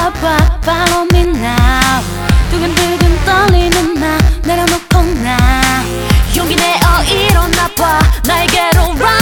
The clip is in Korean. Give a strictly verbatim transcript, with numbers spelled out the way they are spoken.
봐 Follow me now 두근두근 떨리는 나 내려놓고 나 용기 내어 일어나봐 나에게로 run